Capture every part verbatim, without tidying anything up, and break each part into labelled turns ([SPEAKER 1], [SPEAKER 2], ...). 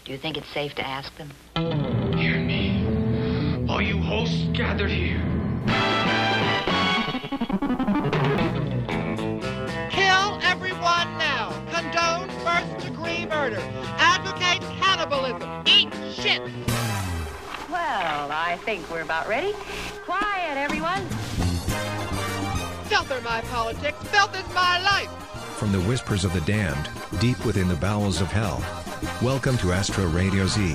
[SPEAKER 1] Do you think it's safe to ask them?
[SPEAKER 2] Hear me, all you hosts gathered here.
[SPEAKER 3] Kill everyone now. Condone first-degree murder. Advocate cannibalism. Eat shit.
[SPEAKER 1] Well, I think we're about ready. Quiet, everyone.
[SPEAKER 3] Filth are my politics. Filth is my life.
[SPEAKER 4] From the whispers of the damned, deep within the bowels of hell. Welcome to Astro Radio Z.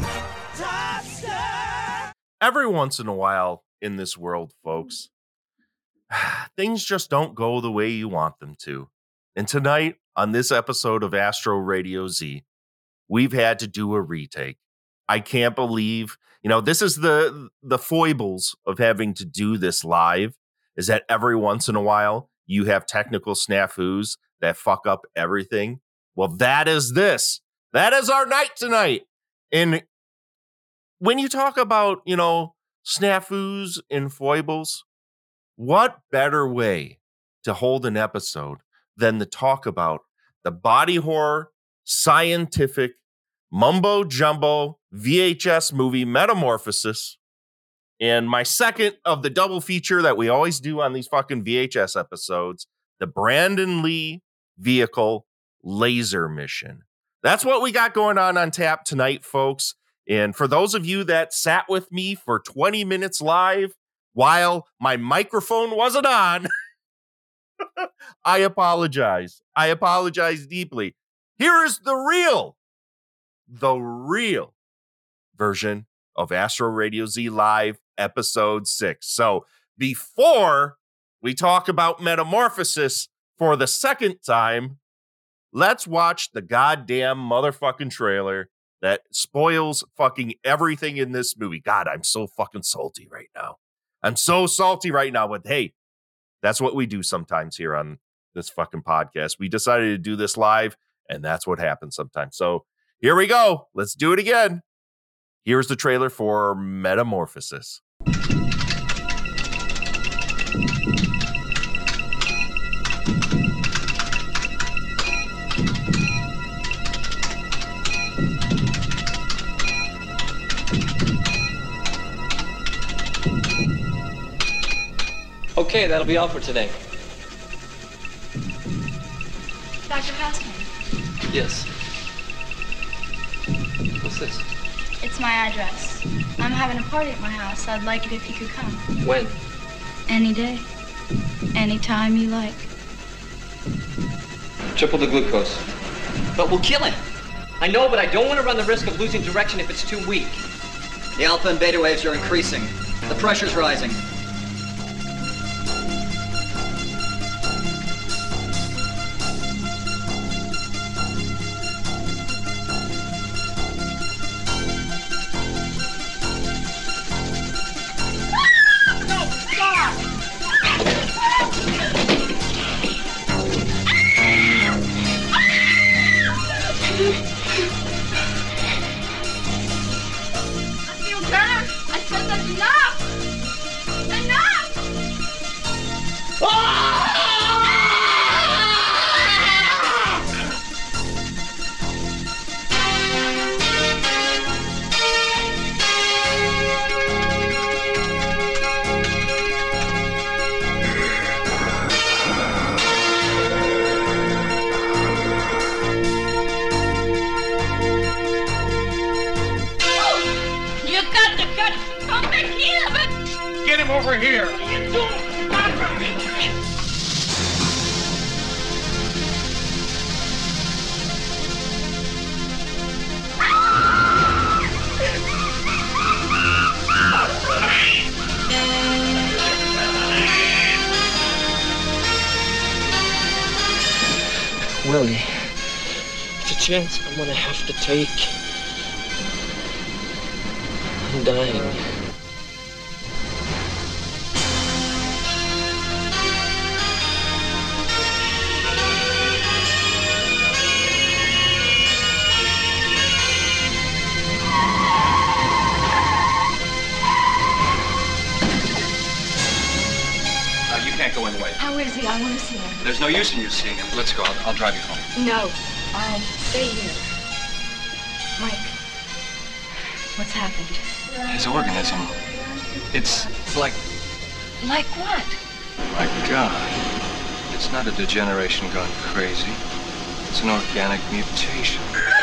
[SPEAKER 5] Every once in a while in this world, folks, things just don't go the way you want them to. And tonight, on this episode of Astro Radio Z, we've had to do a retake. I can't believe, you know, this is the the foibles of having to do this live, is that every once in a while you have technical snafus that fuck up everything. Well, that is this. That is our night tonight. And when you talk about, you know, snafus and foibles, what better way to hold an episode than to talk about the body horror, scientific, mumbo jumbo V H S movie Metamorphosis, and my second of the double feature that we always do on these fucking V H S episodes, the Brandon Lee vehicle Laser Mission. That's what we got going on on tap tonight, folks. And for those of you that sat with me for twenty minutes live while my microphone wasn't on, I apologize. I apologize deeply. Here is the real, the real version of Astro Radio Z Live episode six. So before we talk about Metamorphosis for the second time, let's watch the goddamn motherfucking trailer that spoils fucking everything in this movie. God, I'm so fucking salty right now. I'm so salty right now, but hey, that's what we do sometimes here on this fucking podcast. We decided to do this live, and that's what happens sometimes. So here we go. Let's do it again. Here's the trailer for Metamorphosis.
[SPEAKER 6] Okay, that'll be all for today.
[SPEAKER 7] Doctor Passman.
[SPEAKER 6] Yes. What's this?
[SPEAKER 7] It's my address. I'm having a party at my house. I'd like it if you could come.
[SPEAKER 6] When?
[SPEAKER 7] Any day. Anytime you like.
[SPEAKER 6] Triple the glucose.
[SPEAKER 8] But we'll kill him. I know, but I don't want to run the risk of losing direction if it's too weak. The alpha and beta waves are increasing. The pressure's rising.
[SPEAKER 2] Over here.
[SPEAKER 6] Willie, it's a chance I'm gonna have to take. I'm dying.
[SPEAKER 8] Go in the way.
[SPEAKER 7] How is he? I want to see him.
[SPEAKER 8] There's no use in you seeing him. Let's go. I'll, I'll drive you home.
[SPEAKER 7] No. I'll stay here. Mike,
[SPEAKER 1] What's happened?
[SPEAKER 9] His organism. It's like...
[SPEAKER 1] Like what?
[SPEAKER 9] My God. It's not a degeneration gone crazy. It's an organic mutation.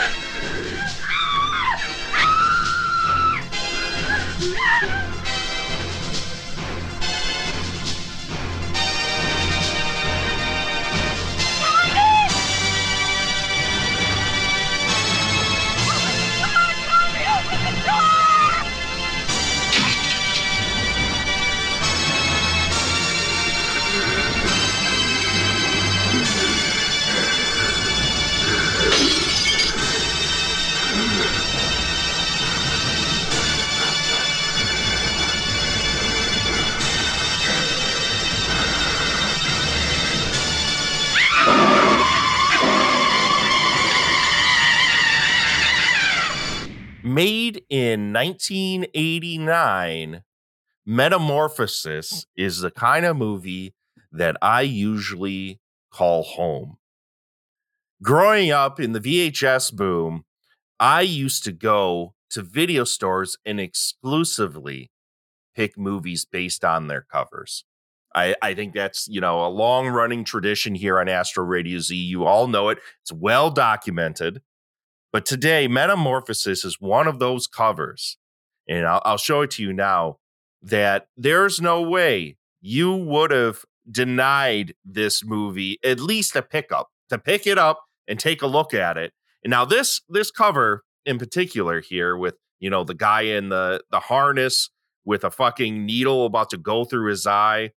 [SPEAKER 5] Made in nineteen eighty-nine, Metamorphosis is the kind of movie that I usually call home. Growing up in the V H S boom, I used to go to video stores and exclusively pick movies based on their covers. I, I think that's, you know, a long running tradition here on Astro Radio Z. You all know it. It's well documented. But today, Metamorphosis is one of those covers, and I'll, I'll show it to you now, that there's no way you would have denied this movie at least a pickup, to pick it up and take a look at it. And now this this cover in particular here with, you know, the guy in the, the harness with a fucking needle about to go through his eye,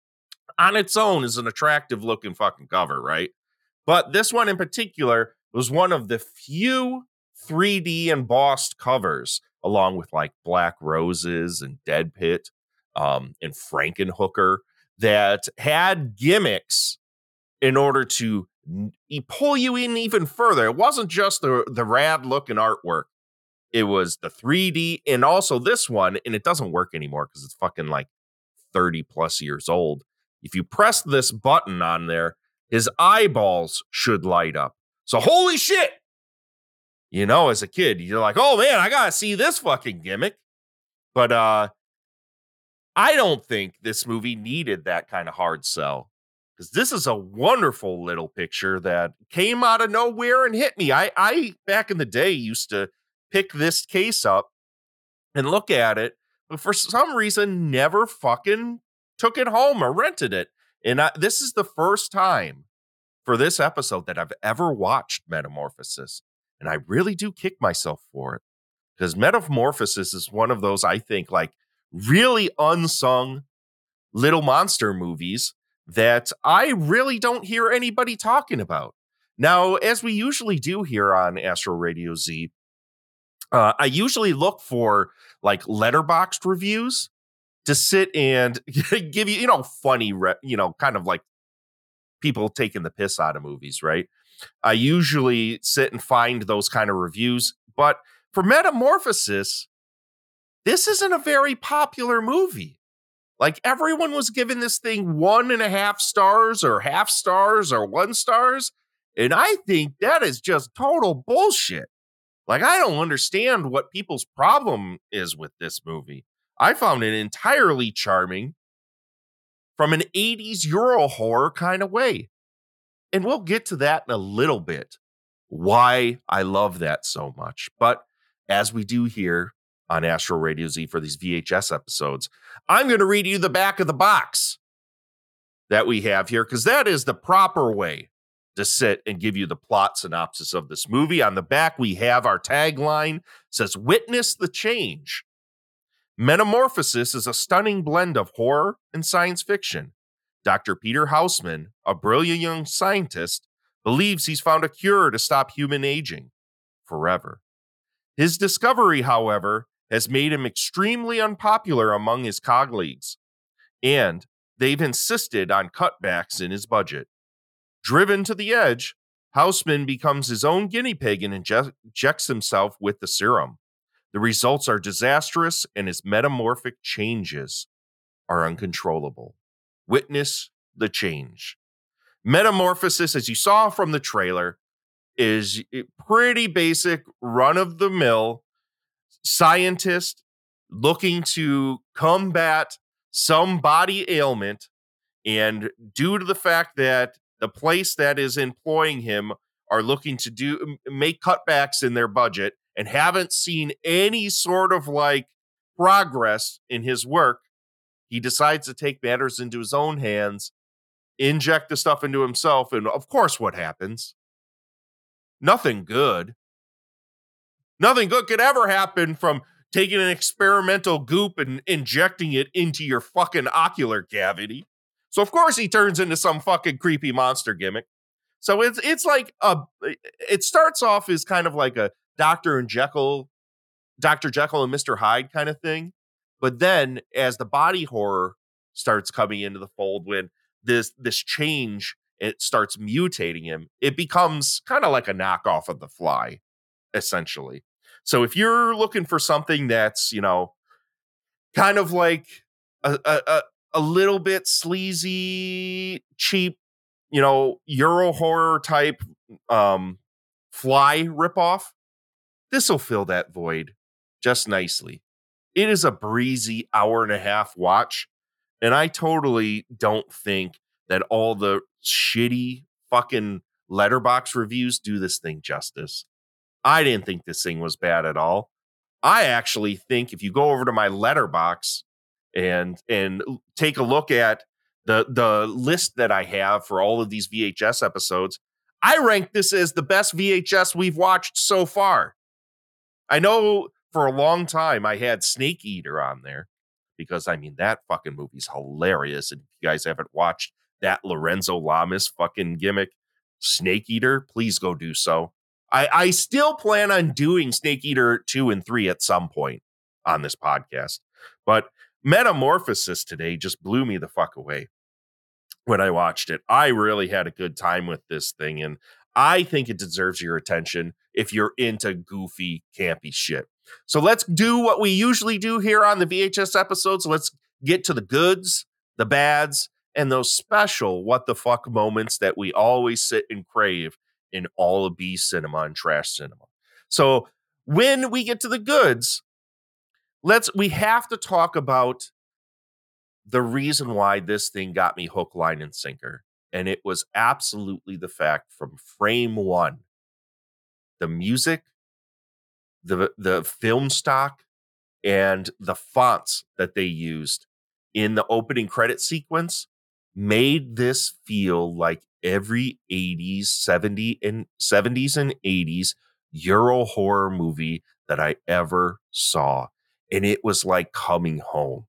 [SPEAKER 5] on its own is an attractive looking fucking cover, right? But this one in particular was one of the few three D embossed covers, along with like Black Roses and Dead Pit um, and Frankenhooker, that had gimmicks in order to n- pull you in even further. It wasn't just the, the rad looking artwork. It was the three D, and also this one, and it doesn't work anymore because it's fucking like thirty plus years old. If you press this button on there, his eyeballs should light up. So holy shit, you know, as a kid, you're like, oh man, I gotta see this fucking gimmick. But uh, I don't think this movie needed that kind of hard sell, because this is a wonderful little picture that came out of nowhere and hit me. I, I back in the day used to pick this case up and look at it, but for some reason never fucking took it home or rented it. And I, this is the first time for this episode that I've ever watched Metamorphosis. And I really do kick myself for it, because Metamorphosis is one of those, I think, like really unsung little monster movies that I really don't hear anybody talking about. Now, as we usually do here on Astro Radio Z, uh, I usually look for like Letterboxd reviews to sit and give you, you know, funny, re- you know, kind of like people taking the piss out of movies, right? I usually sit and find those kind of reviews. But for Metamorphosis, this isn't a very popular movie. Like, everyone was giving this thing one and a half stars or half stars or one stars. And I think that is just total bullshit. Like, I don't understand what people's problem is with this movie. I found it entirely charming from an eighties Euro horror kind of way. And we'll get to that in a little bit, why I love that so much. But as we do here on Astro Radio Z for these V H S episodes, I'm going to read you the back of the box that we have here, because that is the proper way to sit and give you the plot synopsis of this movie. On the back, we have our tagline, says, "Witness the change." Metamorphosis is a stunning blend of horror and science fiction. Doctor Peter Houseman, a brilliant young scientist, believes he's found a cure to stop human aging forever. His discovery, however, has made him extremely unpopular among his colleagues, and they've insisted on cutbacks in his budget. Driven to the edge, Houseman becomes his own guinea pig and injects himself with the serum. The results are disastrous, and his metamorphic changes are uncontrollable. Witness the change. Metamorphosis, as you saw from the trailer, is pretty basic, run-of-the-mill scientist looking to combat some body ailment, and due to the fact that the place that is employing him are looking to do make cutbacks in their budget and haven't seen any sort of like progress in his work, he decides to take matters into his own hands, inject the stuff into himself, and of course what happens? Nothing good. Nothing good could ever happen from taking an experimental goop and injecting it into your fucking ocular cavity. So of course he turns into some fucking creepy monster gimmick. So it's it's like a it starts off as kind of like a Doctor and Jekyll, Doctor Jekyll and Mister Hyde kind of thing. But then as the body horror starts coming into the fold, when this this change, it starts mutating him, it becomes kind of like a knockoff of The Fly, essentially. So if you're looking for something that's, you know, kind of like a a, a, a little bit sleazy, cheap, you know, Euro horror type um, Fly ripoff, this will fill that void just nicely. It is a breezy hour and a half watch, and I totally don't think that all the shitty fucking Letterboxd reviews do this thing justice. I didn't think this thing was bad at all. I actually think if you go over to my Letterboxd and and take a look at the the list that I have for all of these V H S episodes, I rank this as the best V H S we've watched so far. I know for a long time I had Snake Eater on there because, I mean, that fucking movie's hilarious. And if you guys haven't watched that Lorenzo Lamas fucking gimmick, Snake Eater, please go do so. I, I still plan on doing Snake Eater two and three at some point on this podcast. But Metamorphosis today just blew me the fuck away when I watched it. I really had a good time with this thing, and I think it deserves your attention if you're into goofy, campy shit. So let's do what we usually do here on the V H S episodes. Let's get to the goods, the bads, and those special what the fuck moments that we always sit and crave in all of B cinema and trash cinema. So when we get to the goods, let's we have to talk about the reason why this thing got me hook, line, and sinker. And it was absolutely the fact from frame one. The music, the the film stock, and the fonts that they used in the opening credit sequence made this feel like every eighties, seventies, and seventies and eighties Euro horror movie that I ever saw. And it was like coming home.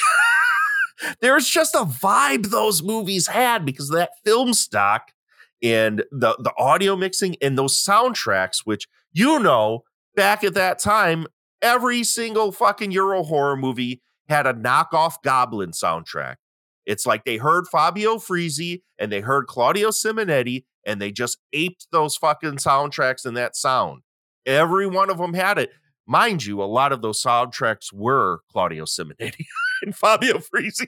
[SPEAKER 5] There's just a vibe those movies had because of that film stock and the, the audio mixing and those soundtracks, which, you know, back at that time, every single fucking Euro horror movie had a knockoff Goblin soundtrack. It's like they heard Fabio Frizzi and they heard Claudio Simonetti and they just aped those fucking soundtracks and that sound. Every one of them had it. Mind you, a lot of those soundtracks were Claudio Simonetti and Fabio Frizzi.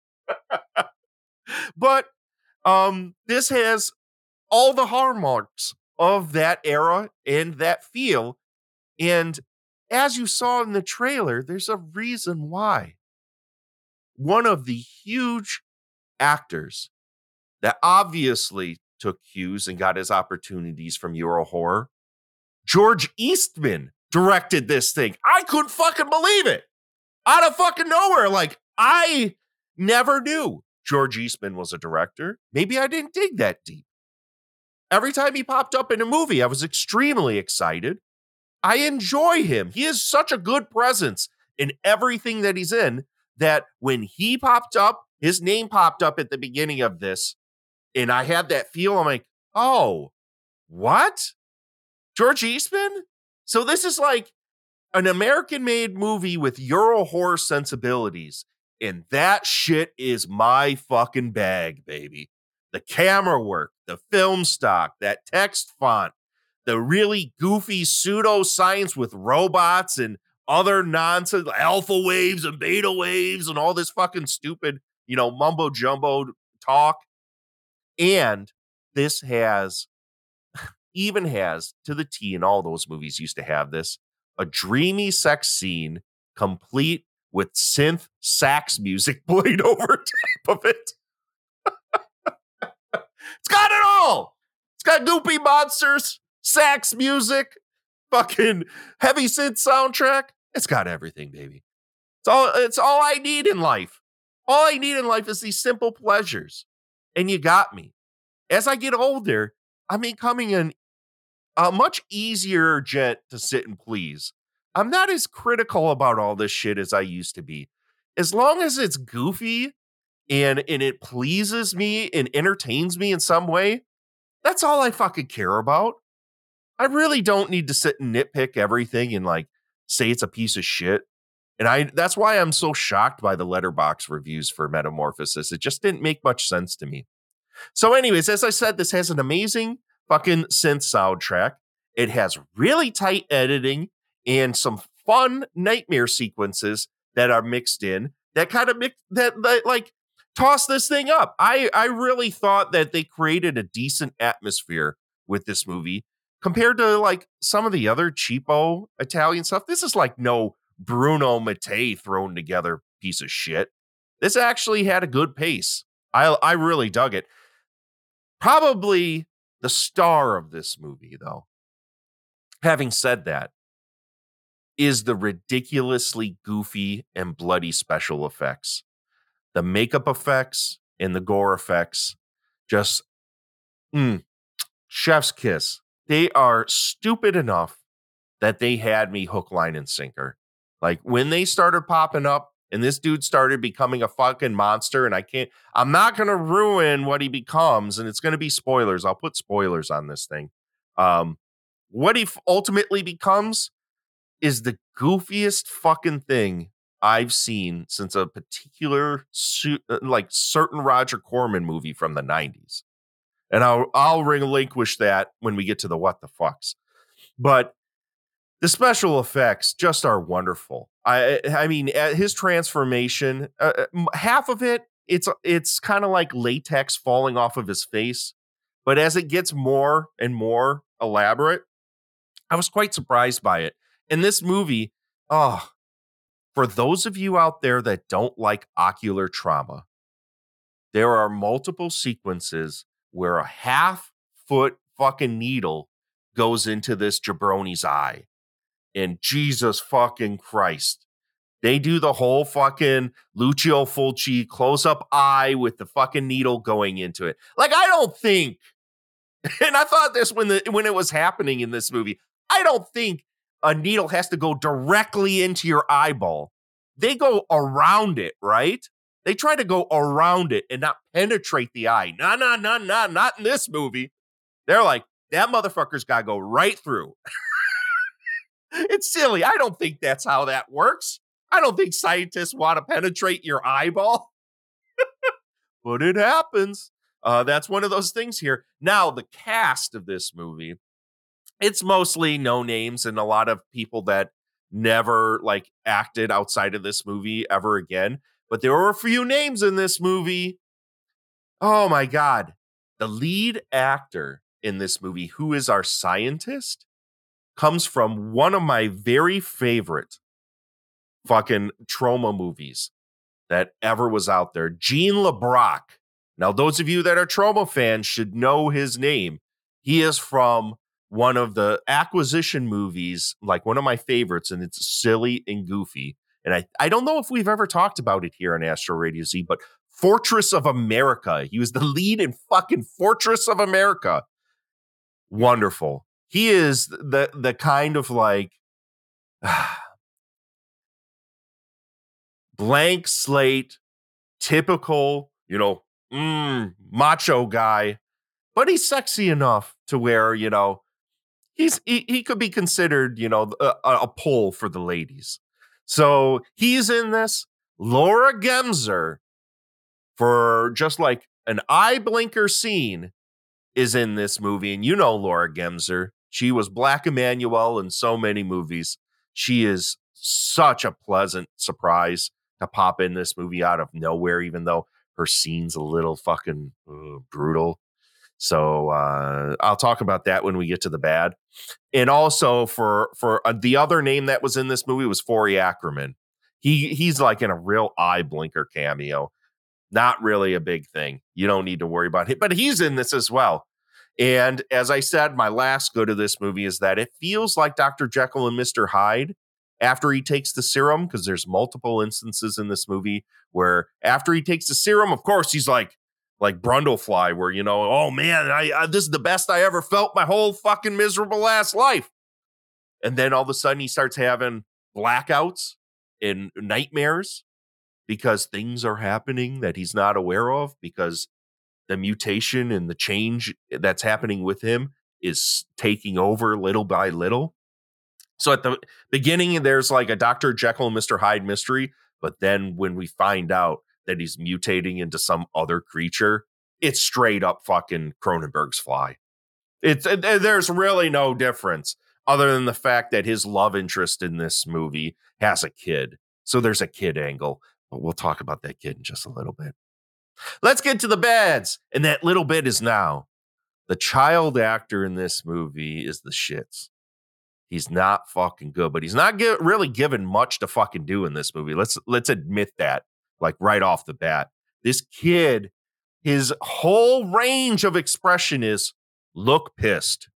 [SPEAKER 5] But um, this has all the hallmarks of that era and that feel. And as you saw in the trailer, there's a reason why. One of the huge actors that obviously took cues and got his opportunities from Euro horror, George Eastman, directed this thing. I couldn't fucking believe it. Out of fucking nowhere. Like, I never knew George Eastman was a director. Maybe I didn't dig that deep. Every time he popped up in a movie, I was extremely excited. I enjoy him. He is such a good presence in everything that he's in that when he popped up, his name popped up at the beginning of this, and I had that feel. I'm like, oh, what? George Eastman? So this is like an American-made movie with Euro horror sensibilities, and that shit is my fucking bag, baby. The camera work, the film stock, that text font, the really goofy pseudo-science with robots and other nonsense, alpha waves and beta waves and all this fucking stupid, you know, mumbo-jumbo talk. And this has, even has, to the T, and all those movies used to have this, a dreamy sex scene complete with synth sax music played over top of it. It's got it all. It's got goopy monsters, sax music, fucking heavy synth soundtrack. It's got everything, baby. It's all, it's all I need in life. All I need in life is these simple pleasures. And you got me. As I get older, I'm becoming an, a much easier gent to sit and please. I'm not as critical about all this shit as I used to be. As long as it's goofy and, and it pleases me and entertains me in some way, that's all I fucking care about. I really don't need to sit and nitpick everything and like say it's a piece of shit. And I that's why I'm so shocked by the Letterboxd reviews for Metamorphosis. It just didn't make much sense to me. So anyways, as I said, this has an amazing fucking synth soundtrack. It has really tight editing and some fun nightmare sequences that are mixed in that kind of mix that, that like toss this thing up. I, I really thought that they created a decent atmosphere with this movie compared to like some of the other cheapo Italian stuff. This is like no Bruno Mattei thrown together piece of shit. This actually had a good pace. I I really dug it. Probably the star of this movie, though, having said that, is the ridiculously goofy and bloody special effects. The makeup effects and the gore effects, just mm, chef's kiss. They are stupid enough that they had me hook, line, and sinker. Like when they started popping up and this dude started becoming a fucking monster, and I can't, I'm not going to ruin what he becomes, and it's going to be spoilers. I'll put spoilers on this thing. Um, what he ultimately becomes is the goofiest fucking thing I've seen since a particular, like certain Roger Corman movie from the nineties. And I'll, I'll relinquish that when we get to the what the fucks. But the special effects just are wonderful. I I mean, his transformation, uh, half of it, it's it's kind of like latex falling off of his face. But as it gets more and more elaborate, I was quite surprised by it. In this movie, oh, for those of you out there that don't like ocular trauma, there are multiple sequences where a half foot fucking needle goes into this jabroni's eye. And Jesus fucking Christ, they do the whole fucking Lucio Fulci close-up eye with the fucking needle going into it. Like, I don't think, and I thought this when the when it was happening in this movie, I don't think a needle has to go directly into your eyeball. They go around it, right? They try to go around it and not penetrate the eye. No, no, no, no, not in this movie. They're like, that motherfucker's got to go right through. It's silly. I don't think that's how that works. I don't think scientists want to penetrate your eyeball. But it happens. Uh, that's one of those things here. Now, the cast of this movie, it's mostly no names and a lot of people that never like acted outside of this movie ever again. But there were a few names in this movie. Oh, my God. The lead actor in this movie, who is our scientist, comes from one of my very favorite fucking trauma movies that ever was out there. Gene LeBrock. Now, those of you that are trauma fans should know his name. He is from one of the Acquisition movies, like one of my favorites, and it's silly and goofy. And I, I don't know if we've ever talked about it here on Astro Radio Z, but Fortress of America. He was the lead in fucking Fortress of America. Wonderful. He is the the kind of like blank slate, typical, you know, mm, macho guy, but he's sexy enough to where, you know, he's he, he could be considered, you know, a, a pull for the ladies. So he's in this. Laura Gemser, for just like an eye blinker scene, is in this movie. And you know Laura Gemser. She was Black Emmanuel in so many movies. She is such a pleasant surprise to pop in this movie out of nowhere, even though her scene's a little fucking uh, brutal. So uh, I'll talk about that when we get to the bad. And also for for uh, the other name that was in this movie was Forey Ackerman. He he's like in a real eye blinker cameo. Not really a big thing. You don't need to worry about it, but he's in this as well. And as I said, my last go to this movie is that it feels like Doctor Jekyll and Mister Hyde after he takes the serum, because there's multiple instances in this movie where after he takes the serum, of course, he's like, like Brundlefly, where, you know, oh man, I, I this is the best I ever felt my whole fucking miserable ass life. And then all of a sudden he starts having blackouts and nightmares because things are happening that he's not aware of, because the mutation and the change that's happening with him is taking over little by little. So at the beginning, there's like a Doctor Jekyll and Mister Hyde mystery. But then when we find out that he's mutating into some other creature, it's straight up fucking Cronenberg's Fly. It's it, there's really no difference other than the fact that his love interest in this movie has a kid. So there's a kid angle. But we'll talk about that kid in just a little bit. Let's get to the bads. And that little bit is now. The child actor in this movie is the shits. He's not fucking good, but he's not get, really given much to fucking do in this movie. Let's let's admit that, like right off the bat. This kid, his whole range of expression is look pissed.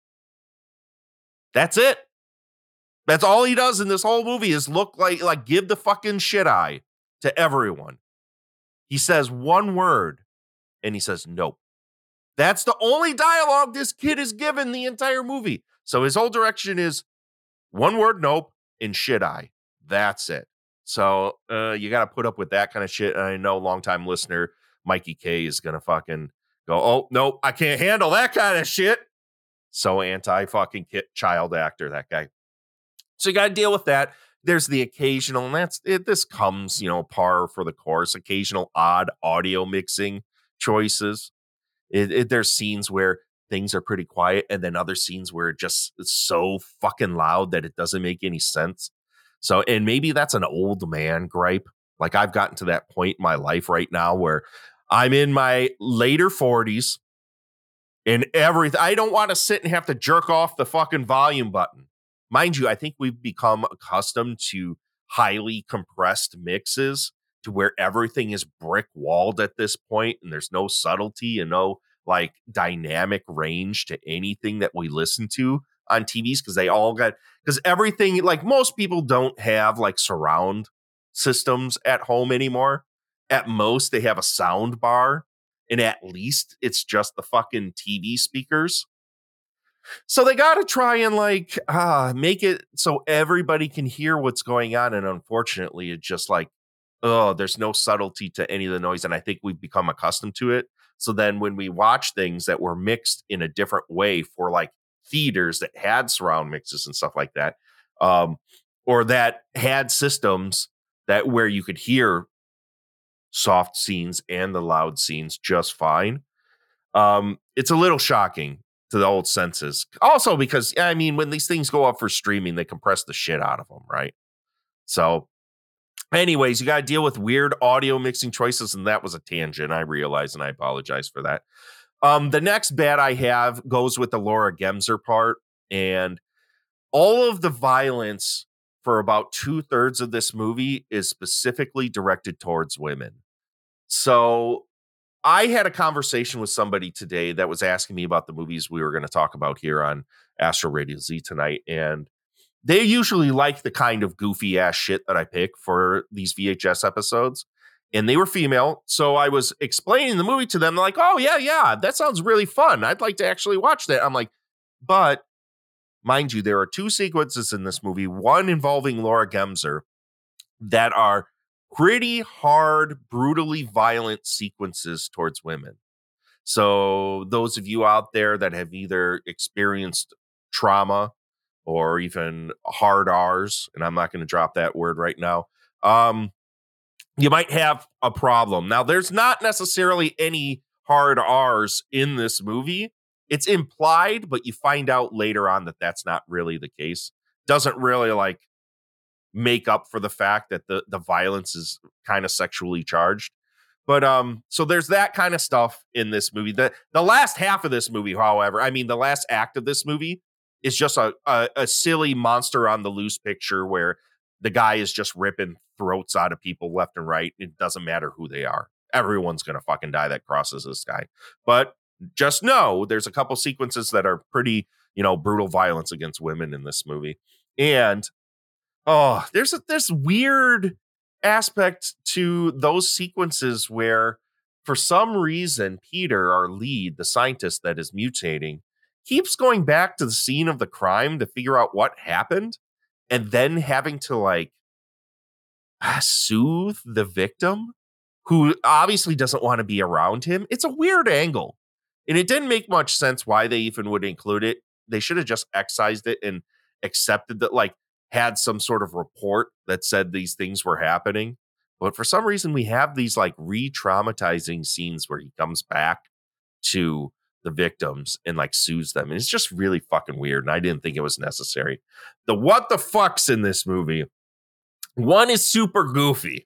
[SPEAKER 5] That's it. That's all he does in this whole movie is look like, like give the fucking shit eye to everyone. He says one word and he says nope. That's the only dialogue this kid is given the entire movie. So his whole direction is one word, nope, and shit eye. That's it. So uh, you got to put up with that kind of shit. And I know longtime listener Mikey K is going to fucking go, oh, nope, I can't handle that kind of shit. So anti-fucking child actor, that guy. So you got to deal with that. There's the occasional, and that's it. This comes, you know, par for the course, occasional odd audio mixing choices. It, it, there's scenes where things are pretty quiet, and then other scenes where it just is so fucking loud that it doesn't make any sense. So, and maybe that's an old man gripe. Like I've gotten to that point in my life right now where I'm in my later forties and everything. I don't want to sit and have to jerk off the fucking volume button. Mind you, I think we've become accustomed to highly compressed mixes to where everything is brick walled at this point and there's no subtlety and no like dynamic range to anything that we listen to on T Vs, because they all got, because everything, like most people don't have like surround systems at home anymore. At most they have a sound bar, and at least it's just the fucking T V speakers. So they got to try and like uh, make it so everybody can hear what's going on. And unfortunately, it's just like, oh, there's no subtlety to any of the noise. And I think we've become accustomed to it. So then when we watch things that were mixed in a different way for like theaters that had surround mixes and stuff like that, um, or that had systems that where you could hear soft scenes and the loud scenes just fine, um, it's a little shocking to the old senses. Also because, I mean, when these things go up for streaming, they compress the shit out of them, right? So anyways, you got to deal with weird audio mixing choices, and that was a tangent, I realize, and I apologize for that. Um, the next bad I have goes with the Laura Gemser part, and all of the violence for about two-thirds of this movie is specifically directed towards women. So I had a conversation with somebody today that was asking me about the movies we were going to talk about here on Astro Radio Z tonight, and they usually like the kind of goofy ass shit that I pick for these V H S episodes. And they were female. So I was explaining the movie to them. They're like, oh, yeah, yeah, that sounds really fun. I'd like to actually watch that. I'm like, but mind you, there are two sequences in this movie, one involving Laura Gemser, that are pretty hard, brutally violent sequences towards women. So those of you out there that have either experienced trauma or even hard R's, and I'm not going to drop that word right now, um, you might have a problem. Now, there's not necessarily any hard R's in this movie. It's implied, but you find out later on that that's not really the case. Doesn't really like make up for the fact that the, the violence is kind of sexually charged. But um, so there's that kind of stuff in this movie. The the last half of this movie, however, I mean, the last act of this movie is just a, a, a silly monster on the loose picture where the guy is just ripping throats out of people left and right. It doesn't matter who they are. Everyone's going to fucking die that crosses this guy. But just know there's a couple sequences that are pretty, you know, brutal violence against women in this movie. And, oh, there's a, this weird aspect to those sequences where for some reason, Peter, our lead, the scientist that is mutating, keeps going back to the scene of the crime to figure out what happened and then having to like soothe the victim who obviously doesn't want to be around him. It's a weird angle. And it didn't make much sense why they even would include it. They should have just excised it and accepted that, like, had some sort of report that said these things were happening. But for some reason, we have these like re-traumatizing scenes where he comes back to the victims and like soothes them. And it's just really fucking weird. And I didn't think it was necessary. The what the fucks in this movie. One is super goofy.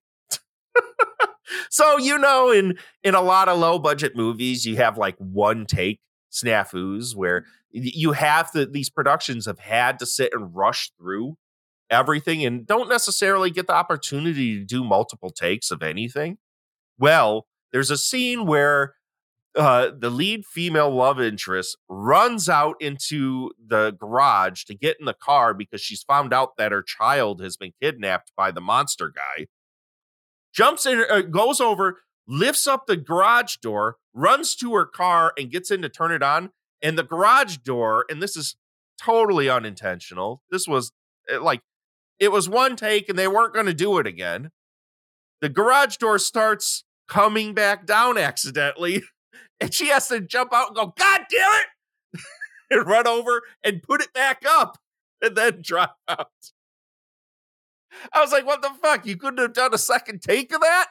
[SPEAKER 5] So, you know, in, in a lot of low budget movies, you have like one take snafus where you have to, these productions have had to sit and rush through everything and don't necessarily get the opportunity to do multiple takes of anything. Well, there's a scene where uh, the lead female love interest runs out into the garage to get in the car because she's found out that her child has been kidnapped by the monster guy. Jumps in, uh, goes over, lifts up the garage door, runs to her car and gets in to turn it on. And the garage door, and this is totally unintentional. This was like, it was one take and they weren't going to do it again. The garage door starts coming back down accidentally. And she has to jump out and go, God damn it! And run over and put it back up and then drive out. I was like, what the fuck? You couldn't have done a second take of that?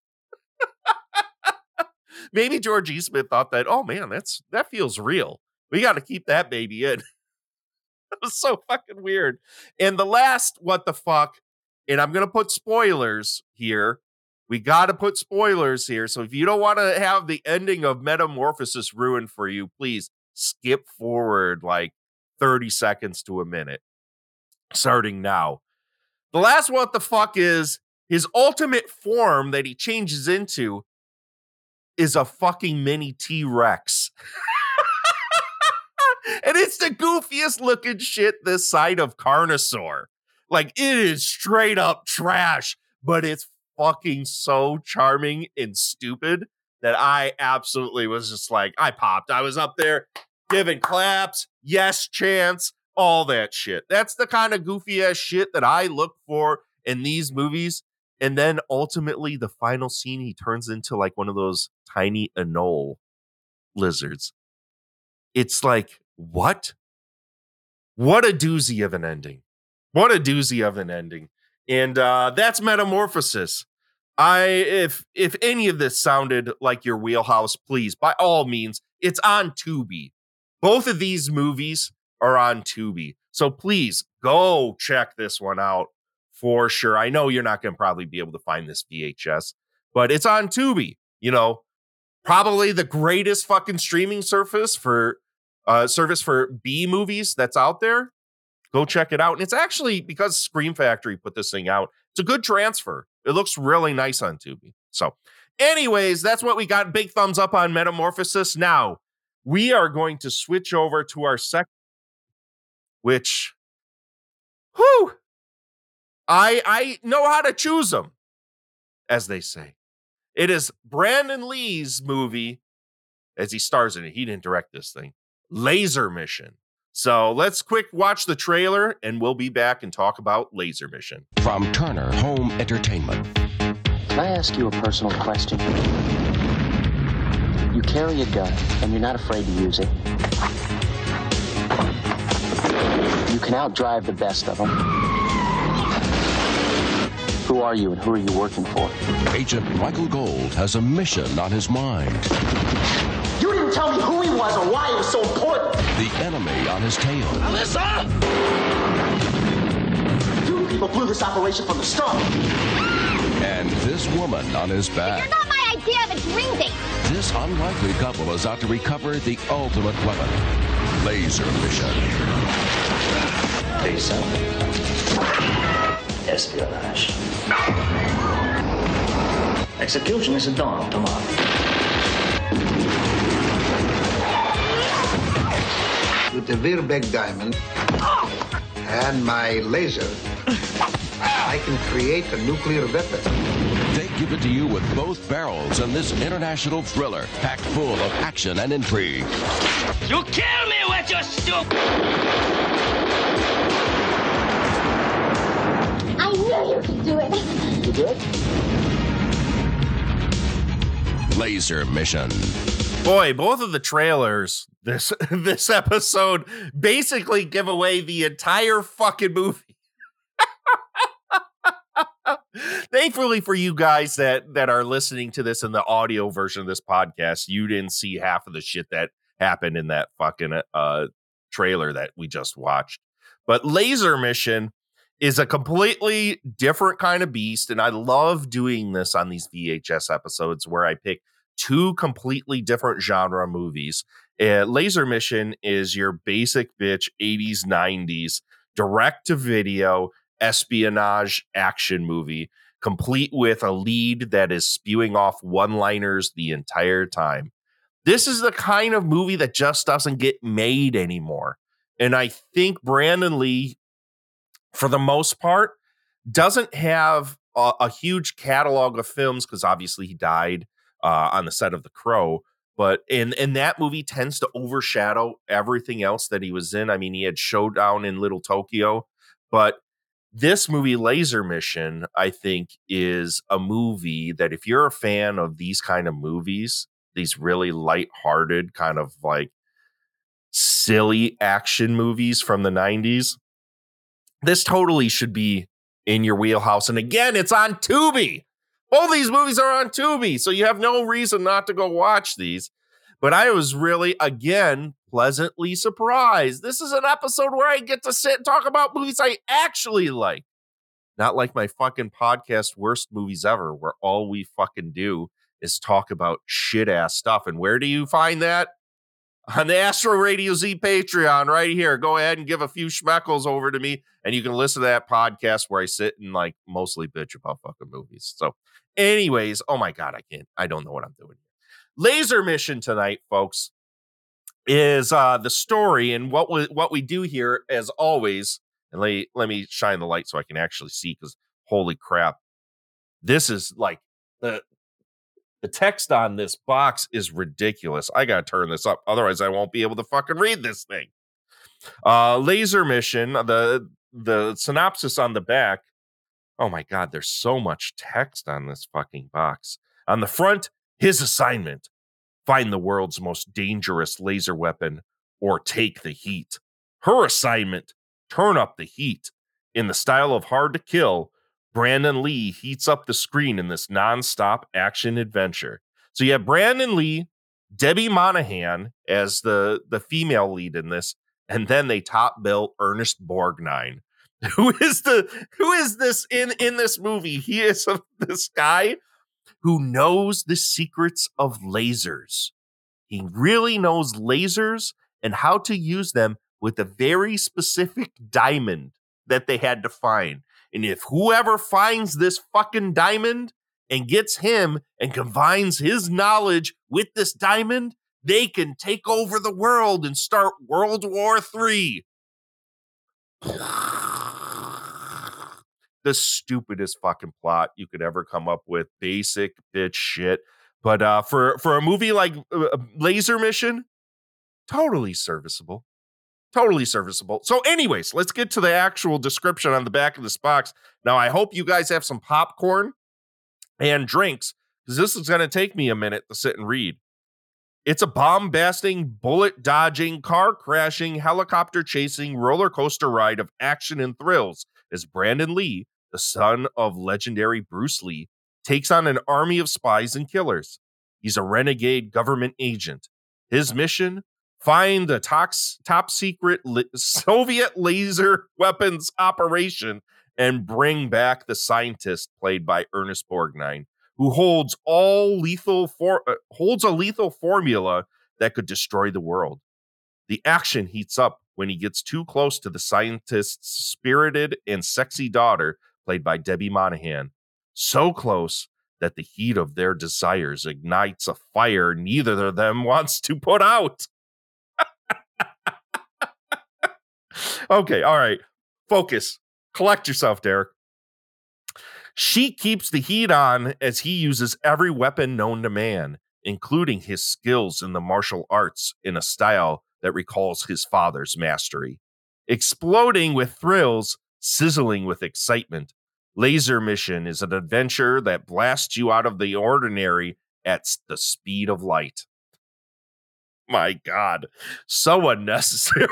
[SPEAKER 5] Maybe George E. Smith thought that, oh man, that's that feels real. We got to keep that baby in. It was so fucking weird. And the last what the fuck, and I'm going to put spoilers here. We got to put spoilers here. So if you don't want to have the ending of Metamorphosis ruined for you, please skip forward like thirty seconds to a minute. Starting now. The last what the fuck is his ultimate form that he changes into is a fucking mini T-Rex. And it's the goofiest looking shit this side of Carnosaur. Like, it is straight up trash, but it's fucking so charming and stupid that I absolutely was just like, I popped. I was up there giving claps, yes chants, all that shit. That's the kind of goofy ass shit that I look for in these movies. And then ultimately the final scene, he turns into like one of those tiny anole lizards. It's like, what? What a doozy of an ending. What a doozy of an ending. And uh, that's Metamorphosis. I if if any of this sounded like your wheelhouse, please, by all means, it's on Tubi. Both of these movies are on Tubi. So please go check this one out for sure. I know you're not going to probably be able to find this V H S, but it's on Tubi. You know, probably the greatest fucking streaming service for uh, service for B movies that's out there. Go check it out. And it's actually, because Scream Factory put this thing out, it's a good transfer. It looks really nice on Tubi. So anyways, that's what we got. Big thumbs up on Metamorphosis. Now, we are going to switch over to our second, which, whew, I, I know how to choose them, as they say. It is Brandon Lee's movie, as he stars in it. He didn't direct this thing. Laser Mission. So let's quick watch the trailer and we'll be back and talk about Laser Mission.
[SPEAKER 10] From Turner Home Entertainment.
[SPEAKER 11] Can I ask you a personal question? You carry a gun and you're not afraid to use it. You can outdrive the best of them. Who are you and who are you working for?
[SPEAKER 10] Agent Michael Gold has a mission on his mind.
[SPEAKER 11] You didn't tell me who he was or why it was so important.
[SPEAKER 10] The enemy on his tail.
[SPEAKER 11] Alyssa! You people blew this operation from the start.
[SPEAKER 10] And this woman on his back.
[SPEAKER 12] You're not my He have a dream date.
[SPEAKER 10] This unlikely couple is out to recover the ultimate weapon, Laser Mission.
[SPEAKER 13] Lisa. Espionage. Execution is done tomorrow.
[SPEAKER 14] With the Virbeck diamond and my laser, I can create a nuclear weapon.
[SPEAKER 10] They give it to you with both barrels in this international thriller, packed full of action and intrigue.
[SPEAKER 2] You kill me with your stupid...
[SPEAKER 12] I knew you could do it.
[SPEAKER 14] You did?
[SPEAKER 10] Laser Mission.
[SPEAKER 5] Boy, both of the trailers this this episode basically give away the entire fucking movie. Thankfully for you guys that that are listening to this in the audio version of this podcast, you didn't see half of the shit that happened in that fucking uh trailer that we just watched. But Laser Mission is a completely different kind of beast, and I love doing this on these V H S episodes where I pick two completely different genre movies. Uh, Laser Mission is your basic bitch eighties, nineties direct to video espionage action movie, complete with a lead that is spewing off one-liners the entire time. This is the kind of movie that just doesn't get made anymore. And I think Brandon Lee, for the most part, doesn't have a, a huge catalog of films, because obviously he died uh, on the set of The Crow. But in, in that movie tends to overshadow everything else that he was in. I mean, he had Showdown in Little Tokyo, but this movie, Laser Mission, I think is a movie that if you're a fan of these kind of movies, these really lighthearted kind of like silly action movies from the nineties, this totally should be in your wheelhouse. And again, it's on Tubi. All these movies are on Tubi, so you have no reason not to go watch these. But I was really, again, pleasantly surprised. This is an episode where I get to sit and talk about movies I actually like. Not like my fucking podcast Worst Movies Ever, where all we fucking do is talk about shit-ass stuff. And where do you find that? On the Astro Radio Z Patreon right here. Go ahead and give a few schmeckles over to me, and you can listen to that podcast where I sit and like mostly bitch about fucking movies. So anyways, oh my God, I can't, I don't know what I'm doing. Laser Mission tonight, folks, is uh, the story, and what we, what we do here, as always, and let, let me shine the light so I can actually see, because holy crap, this is like, the the text on this box is ridiculous. I gotta turn this up, otherwise I won't be able to fucking read this thing. Uh, Laser Mission, the, the synopsis on the back, oh my God, there's so much text on this fucking box. On the front, his assignment: find the world's most dangerous laser weapon or take the heat. Her assignment: turn up the heat. In the style of Hard to Kill, Brandon Lee heats up the screen in this non-stop action adventure. So you have Brandon Lee, Debbie Monahan as the, the female lead in this, and then they top bill Ernest Borgnine. Who is the who is this in, in this movie? He is a, this guy who knows the secrets of lasers. He really knows lasers and how to use them with a very specific diamond that they had to find. And if whoever finds this fucking diamond and gets him and combines his knowledge with this diamond, they can take over the world and start World War Three. The stupidest fucking plot you could ever come up with. Basic bitch shit. But uh, for, for a movie like uh, Laser Mission, totally serviceable. Totally serviceable. So anyways, let's get to the actual description on the back of this box. Now, I hope you guys have some popcorn and drinks, because this is going to take me a minute to sit and read. It's a bomb-basting, bullet-dodging, car-crashing, helicopter-chasing roller coaster ride of action and thrills as Brandon Lee, the son of legendary Bruce Lee, takes on an army of spies and killers. He's a renegade government agent. His mission: find the tox- top secret li- Soviet laser weapons operation and bring back the scientist played by Ernest Borgnine. who holds all lethal for uh, holds a lethal formula that could destroy the world. The action heats up when he gets too close to the scientist's spirited and sexy daughter, played by Debbie Monahan. So close that the heat of their desires ignites a fire neither of them wants to put out. Okay, all right. Focus. Collect yourself, Derek. She keeps the heat on as he uses every weapon known to man, including his skills in the martial arts in a style that recalls his father's mastery. Exploding with thrills, sizzling with excitement, Laser Mission is an adventure that blasts you out of the ordinary at the speed of light. My God, so unnecessary.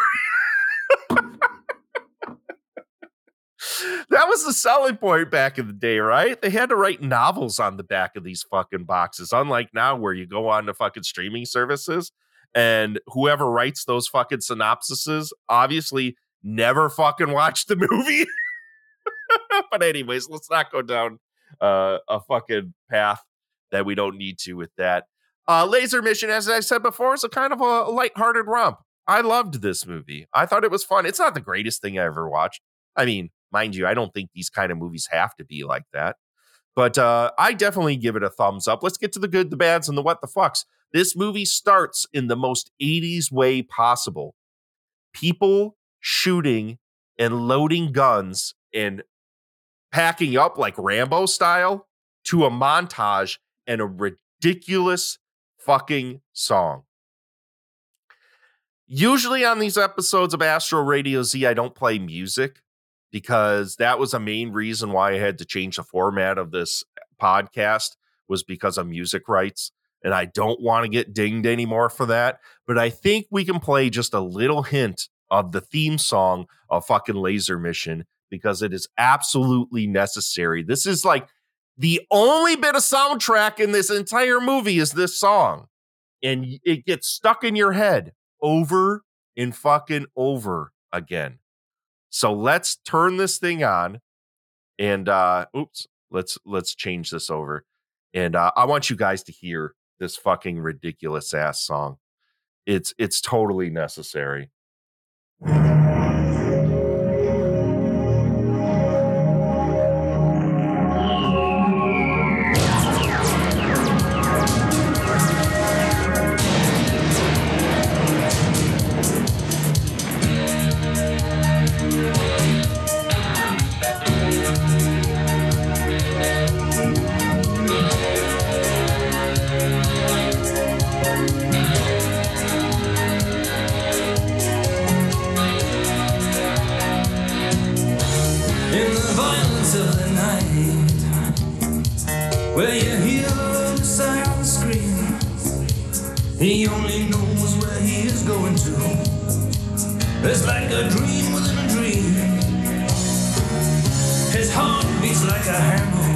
[SPEAKER 5] That was the selling point back in the day, right? They had to write novels on the back of these fucking boxes, unlike now where you go on to fucking streaming services and whoever writes those fucking synopsises obviously never fucking watched the movie. But anyways, let's not go down uh, a fucking path that we don't need to with that. Uh, Laser Mission, as I said before, is a kind of a lighthearted romp. I loved this movie. I thought it was fun. It's not the greatest thing I ever watched. I mean, mind you, I don't think these kind of movies have to be like that. But uh, I definitely give it a thumbs up. Let's get to the good, the bads, and the what the fucks. This movie starts in the most eighties way possible. People shooting and loading guns and packing up like Rambo style to a montage and a ridiculous fucking song. Usually on these episodes of Astro Radio Z, I don't play music because that was a main reason why I had to change the format of this podcast, was because of music rights. And I don't want to get dinged anymore for that. But I think we can play just a little hint of the theme song of fucking Laser Mission because it is absolutely necessary. This is like the only bit of soundtrack in this entire movie is this song. And it gets stuck in your head over and fucking over again. So let's turn this thing on and uh oops, let's let's change this over. And uh, I want you guys to hear this fucking ridiculous ass song. It's it's totally necessary.
[SPEAKER 15] Where you hear the siren scream, he only knows where he is going to. It's like a dream within a dream. His heart beats like a hammer,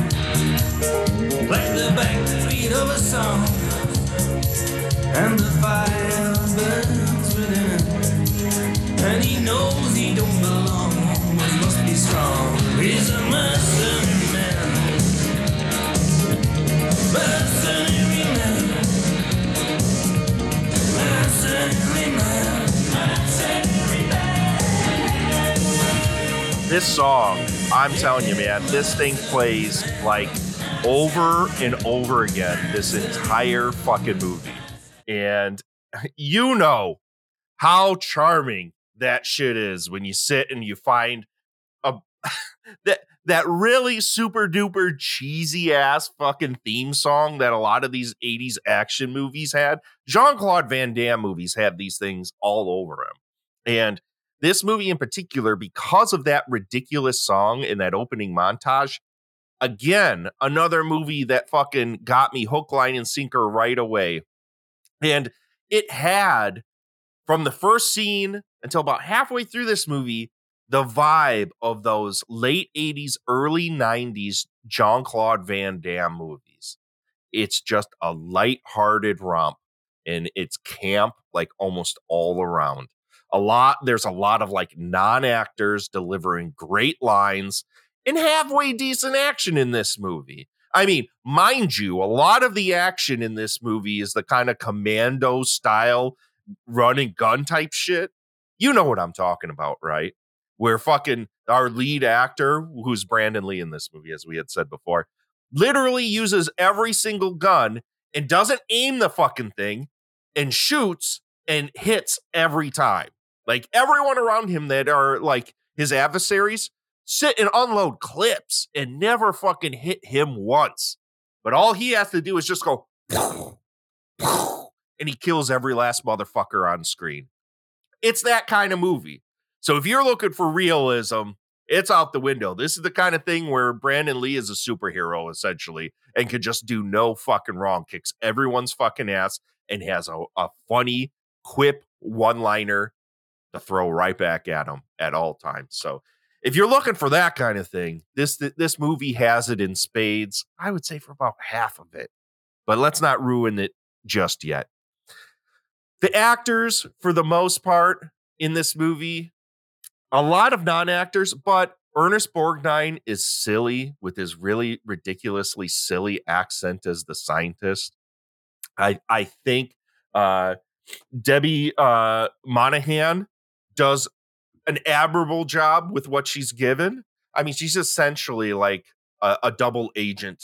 [SPEAKER 15] like the backbeat of a song, and the fire burns within him, and he knows he don't belong, but he must be strong. He's a mercenary man. Mercenary man, mercenary man, mercenary man.
[SPEAKER 5] This song, I'm telling you, man, this thing plays like over and over again this entire fucking movie. And you know how charming that shit is when you sit and you find a that that really super duper cheesy ass fucking theme song that a lot of these eighties action movies had. Jean-Claude Van Damme movies have these things all over them. And this movie in particular, because of that ridiculous song in that opening montage, again, another movie that fucking got me hook, line, and sinker right away. And it had, from the first scene until about halfway through this movie, the vibe of those late eighties, early nineties Jean-Claude Van Damme movies. It's just a lighthearted romp, and it's camp like almost all around. A lot, there's a lot of like non-actors delivering great lines and halfway decent action in this movie. I mean, mind you, a lot of the action in this movie is the kind of commando style run and gun type shit. You know what I'm talking about, right? Where fucking our lead actor, who's Brandon Lee in this movie, as we had said before, literally uses every single gun and doesn't aim the fucking thing and shoots and hits every time. Like everyone around him that are like his adversaries sit and unload clips and never fucking hit him once. But all he has to do is just go and he kills every last motherfucker on screen. It's that kind of movie. So if you're looking for realism, it's out the window. This is the kind of thing where Brandon Lee is a superhero, essentially, and could just do no fucking wrong, kicks everyone's fucking ass, and has a, a funny quip one-liner to throw right back at him at all times. So if you're looking for that kind of thing, this this movie has it in spades. I would say for about half of it. But let's not ruin it just yet. The actors, for the most part, in this movie, a lot of non-actors, but Ernest Borgnine is silly with his really ridiculously silly accent as the scientist. I I think uh, Debbie uh, Monahan does an admirable job with what she's given. I mean, she's essentially like a, a double agent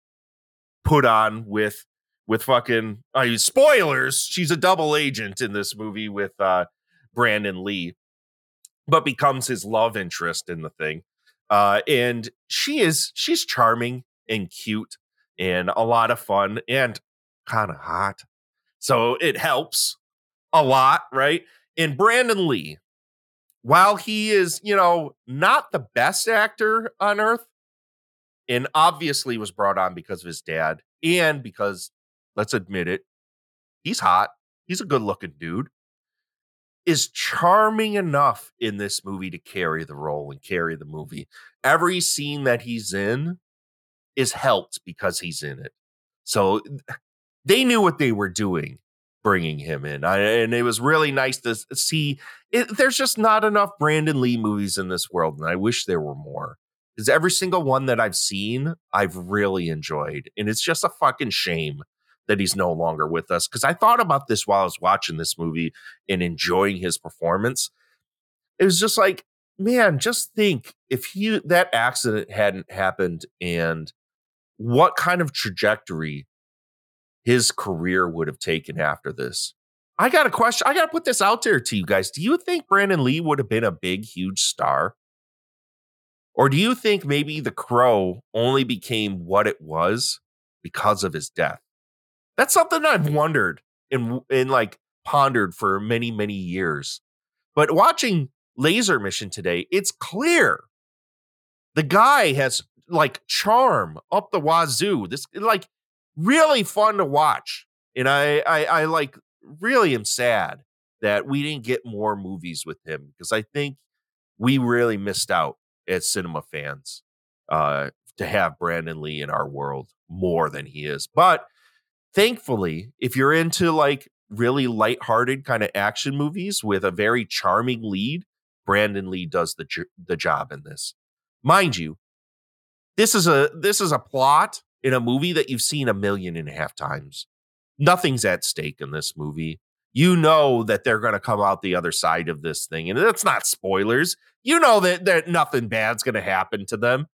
[SPEAKER 5] put on with with fucking I mean, spoilers. She's a double agent in this movie with uh, Brandon Lee, but becomes his love interest in the thing. Uh, and she is she's charming and cute and a lot of fun and kind of hot. So it helps a lot, right? And Brandon Lee, while he is, you know, not the best actor on earth, and obviously was brought on because of his dad, and because, let's admit it, he's hot. He's a good looking dude. Is charming enough in this movie to carry the role and carry the movie. Every scene that he's in is helped because he's in it. So they knew what they were doing, bringing him in. I, and it was really nice to see. It, there's just not enough Brandon Lee movies in this world, and I wish there were more. Because every single one that I've seen, I've really enjoyed. And it's just a fucking shame that he's no longer with us. Because I thought about this while I was watching this movie and enjoying his performance. It was just like, man, just think if he that accident hadn't happened and what kind of trajectory his career would have taken after this. I got a question. I got to put this out there to you guys. Do you think Brandon Lee would have been a big, huge star? Or do you think maybe The Crow only became what it was because of his death? That's something I've wondered and, and like pondered for many, many years. But watching Laser Mission today, it's clear the guy has like charm up the wazoo. This like really fun to watch. And I, I, I like really am sad that we didn't get more movies with him because I think we really missed out as cinema fans uh, to have Brandon Lee in our world more than he is. But thankfully, if you're into like really lighthearted kind of action movies with a very charming lead, Brandon Lee does the the job in this. Mind you, this is a this is a plot in a movie that you've seen a million and a half times. Nothing's at stake in this movie. You know that they're going to come out the other side of this thing, and it's not spoilers. You know that that nothing bad's going to happen to them.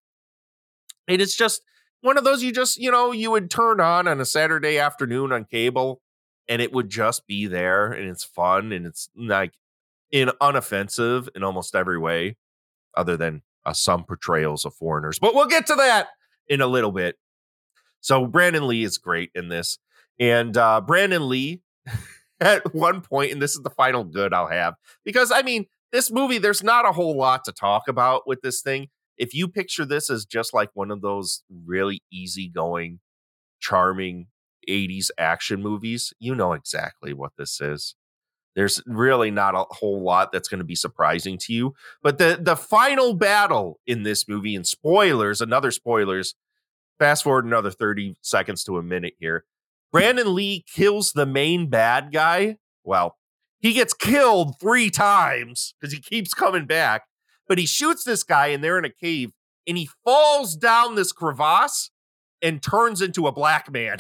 [SPEAKER 5] And it's just one of those you just, you know, you would turn on on a Saturday afternoon on cable, and it would just be there, and it's fun, and it's like in unoffensive in almost every way, other than uh, some portrayals of foreigners. But we'll get to that in a little bit. So Brandon Lee is great in this. And uh, Brandon Lee, at one point, and this is the final good I'll have, because, I mean, this movie, there's not a whole lot to talk about with this thing. If you picture this as just like one of those really easygoing, charming eighties action movies, you know exactly what this is. There's really not a whole lot that's going to be surprising to you. But the, the final battle in this movie, and spoilers, another spoilers, fast forward another thirty seconds to a minute here. Brandon Lee kills the main bad guy. Well, he gets killed three times because he keeps coming back. But he shoots this guy, and they're in a cave, and he falls down this crevasse, and turns into a black man.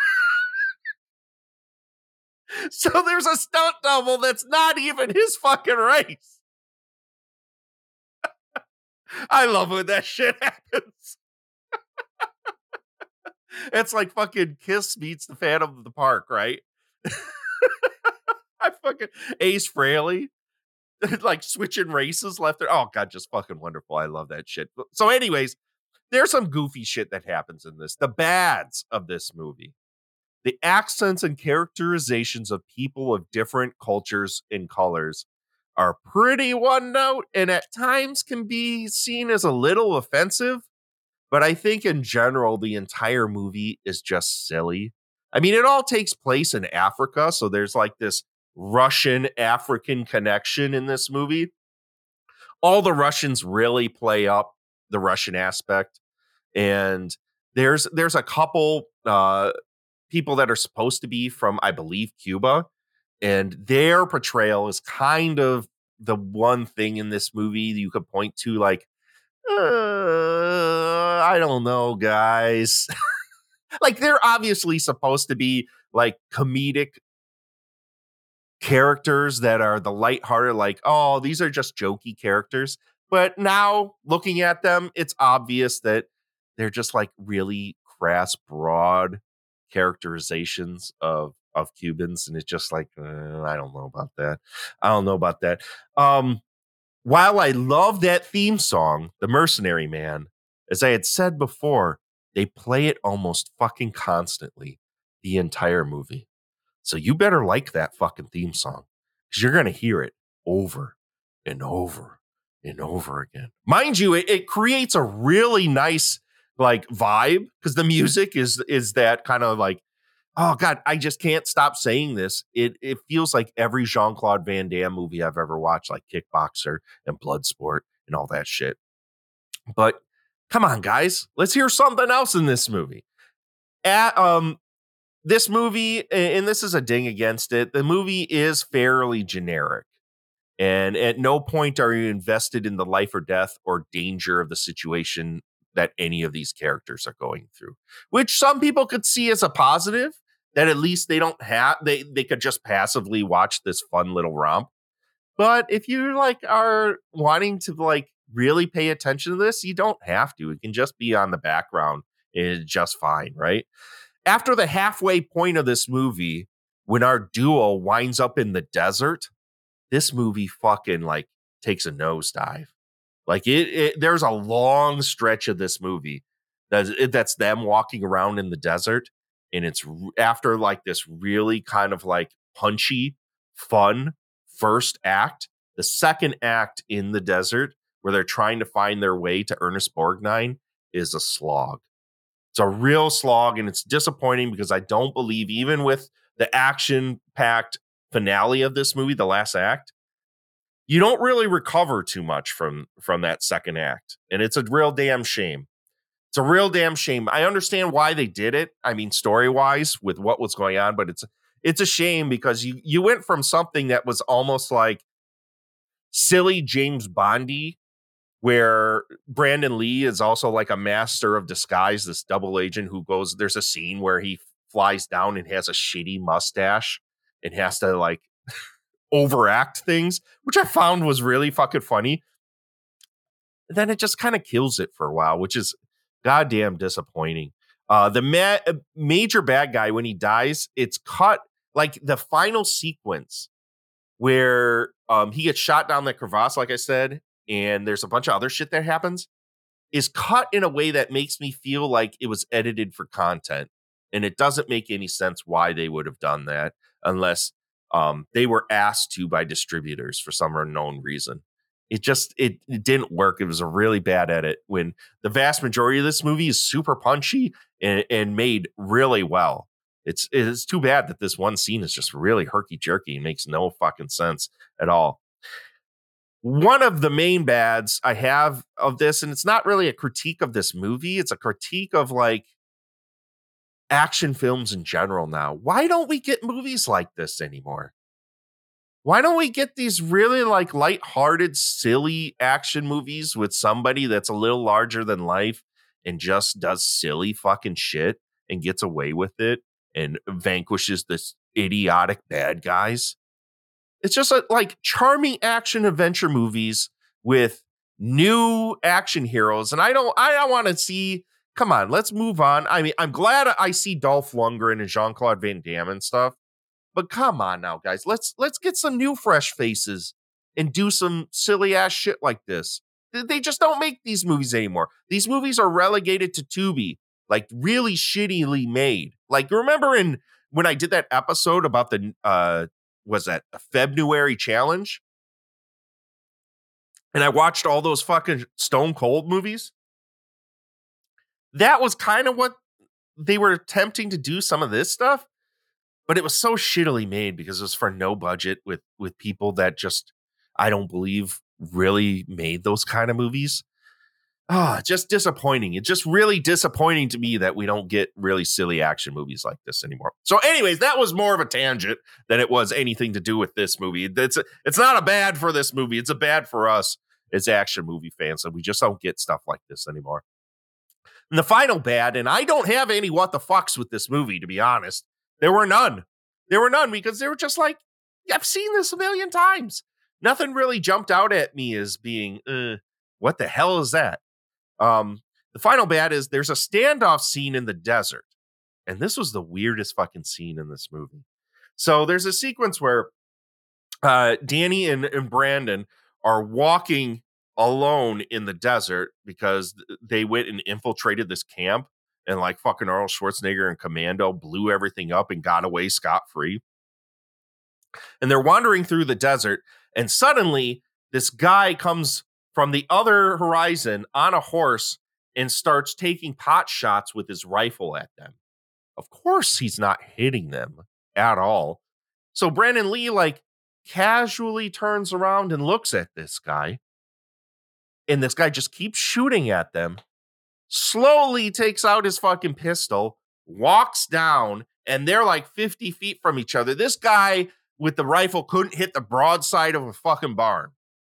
[SPEAKER 5] So there's a stunt double that's not even his fucking race. I love when that shit happens. It's like fucking Kiss meets the Phantom of the Park, right? I fucking Ace Frehley, like switching races left there. Oh God, just fucking wonderful. I love that shit. So anyways, there's some goofy shit that happens in this. The bads of this movie. The accents and characterizations of people of different cultures and colors are pretty one note and at times can be seen as a little offensive. But I think in general, the entire movie is just silly. I mean, it all takes place in Africa. So there's like this Russian African connection in this movie. All the Russians really play up the Russian aspect. And there's there's a couple uh, people that are supposed to be from, I believe, Cuba. And their portrayal is kind of the one thing in this movie you could point to, like, uh, I don't know, guys. Like, they're obviously supposed to be like comedic characters that are the lighthearted, like, oh, these are just jokey characters. But now looking at them, it's obvious that they're just like really crass, broad characterizations of of Cubans. And it's just like, uh, I don't know about that. I don't know about that. Um, while I love that theme song, The Mercenary Man, as I had said before, they play it almost fucking constantly the entire movie. So you better like that fucking theme song, because you're going to hear it over and over and over again. Mind you, it, it creates a really nice like vibe, because the music is is that kind of like, oh God, I just can't stop saying this. It it feels like every Jean-Claude Van Damme movie I've ever watched, like Kickboxer and Bloodsport and all that shit. But come on, guys, let's hear something else in this movie. At, um, this movie, and this is a ding against it, the movie is fairly generic. And at no point are you invested in the life or death or danger of the situation that any of these characters are going through, which some people could see as a positive, that at least they don't have, they, they could just passively watch this fun little romp. But if you like are wanting to like really pay attention to this, you don't have to. It can just be on the background. It's just fine, right? After the halfway point of this movie, when our duo winds up in the desert, this movie fucking like takes a nosedive. Like it, it there's a long stretch of this movie that's, that's them walking around in the desert. And it's after like this really kind of like punchy, fun first act. The second act in the desert, where they're trying to find their way to Ernest Borgnine, is a slog. It's a real slog, and it's disappointing because I don't believe, even with the action-packed finale of this movie, the last act, you don't really recover too much from, from that second act. And it's a real damn shame. It's a real damn shame. I understand why they did it. I mean, story-wise, with what was going on, but it's it's a shame because you you went from something that was almost like silly James Bondy, where Brandon Lee is also like a master of disguise, this double agent who goes, there's a scene where he flies down and has a shitty mustache and has to like overact things, which I found was really fucking funny. Then it just kind of kills it for a while, which is goddamn disappointing. Uh, the ma- major bad guy, when he dies, it's cut like the final sequence where um, he gets shot down the crevasse, like I said, and there's a bunch of other shit that happens, is cut in a way that makes me feel like it was edited for content. And it doesn't make any sense why they would have done that unless um, they were asked to by distributors for some unknown reason. It just, it, it didn't work. It was a really bad edit when the vast majority of this movie is super punchy and, and made really well. It's, it's too bad that this one scene is just really herky-jerky and makes no fucking sense at all. One of the main bads I have of this, and it's not really a critique of this movie, it's a critique of like action films in general now. Why don't we get movies like this anymore? Why don't we get these really like lighthearted, silly action movies with somebody that's a little larger than life and just does silly fucking shit and gets away with it and vanquishes this idiotic bad guys. It's just a, like charming action adventure movies with new action heroes. And I don't, I don't want to see, come on, let's move on. I mean, I'm glad I see Dolph Lundgren and Jean-Claude Van Damme and stuff, but come on now, guys, let's, let's get some new fresh faces and do some silly ass shit like this. They just don't make these movies anymore. These movies are relegated to Tubi, like really shittily made. Like, remember in when I did that episode about the, uh, was that a February challenge? And I watched all those fucking Stone Cold movies. That was kind of what they were attempting to do, some of this stuff, but it was so shittily made because it was for no budget with, with people that just, I don't believe really made those kind of movies. Ah, oh, just disappointing. It's just really disappointing to me that we don't get really silly action movies like this anymore. So anyways, that was more of a tangent than it was anything to do with this movie. It's, it's not a bad for this movie. It's a bad for us as action movie fans. And we just don't get stuff like this anymore. And the final bad, and I don't have any what the fucks with this movie, to be honest. There were none. There were none because they were just like, I've seen this a million times. Nothing really jumped out at me as being, uh, what the hell is that? Um, the final bad is there's a standoff scene in the desert. And this was the weirdest fucking scene in this movie. So there's a sequence where uh, Danny and, and Brandon are walking alone in the desert because they went and infiltrated this camp and like fucking Arnold Schwarzenegger and Commando blew everything up and got away scot-free. And they're wandering through the desert and suddenly this guy comes from the other horizon on a horse and starts taking pot shots with his rifle at them. Of course, he's not hitting them at all. So Brandon Lee, like, casually turns around and looks at this guy. And this guy just keeps shooting at them, slowly takes out his fucking pistol, walks down, and they're like fifty feet from each other. This guy with the rifle couldn't hit the broadside of a fucking barn.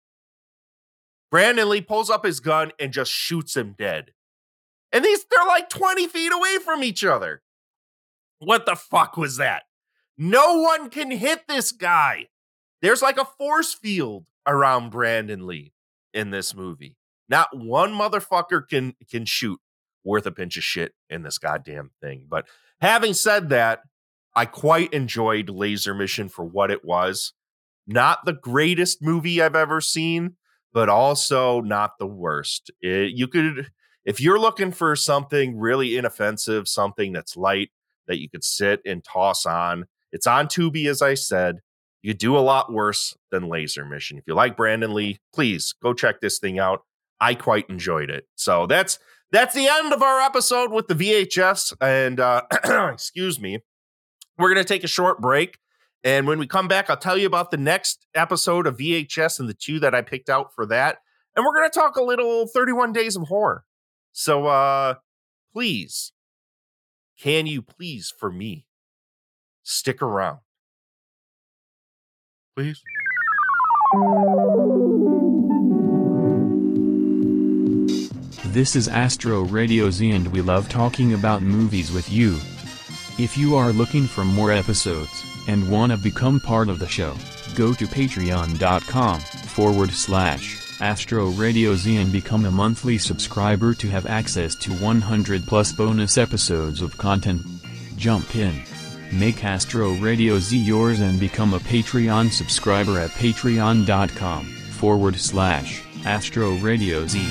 [SPEAKER 5] Brandon Lee pulls up his gun and just shoots him dead. And these, they're like twenty feet away from each other. What the fuck was that? No one can hit this guy. There's like a force field around Brandon Lee in this movie. Not one motherfucker can, can shoot worth a pinch of shit in this goddamn thing. But having said that, I quite enjoyed Laser Mission for what it was. Not the greatest movie I've ever seen, but also not the worst. It, you could, if you're looking for something really inoffensive, something that's light that you could sit and toss on, it's on Tubi, as I said. You do a lot worse than Laser Mission. If you like Brandon Lee, please go check this thing out. I quite enjoyed it. So that's that's the end of our episode with the V H S. And uh, excuse me, we're going to take a short break. And when we come back, I'll tell you about the next episode of V H S and the two that I picked out for that. And we're going to talk a little thirty-one Days of Horror. So uh, please, can you please, for me, stick around? Please.
[SPEAKER 16] This is Astro Radio Z and we love talking about movies with you. If you are looking for more episodes and want to become part of the show, go to patreon.com forward slash Astro Radio Z and become a monthly subscriber to have access to one hundred plus bonus episodes of content. Jump in. Make Astro Radio Z yours and become a Patreon subscriber at patreon.com forward slash Astro Radio Z.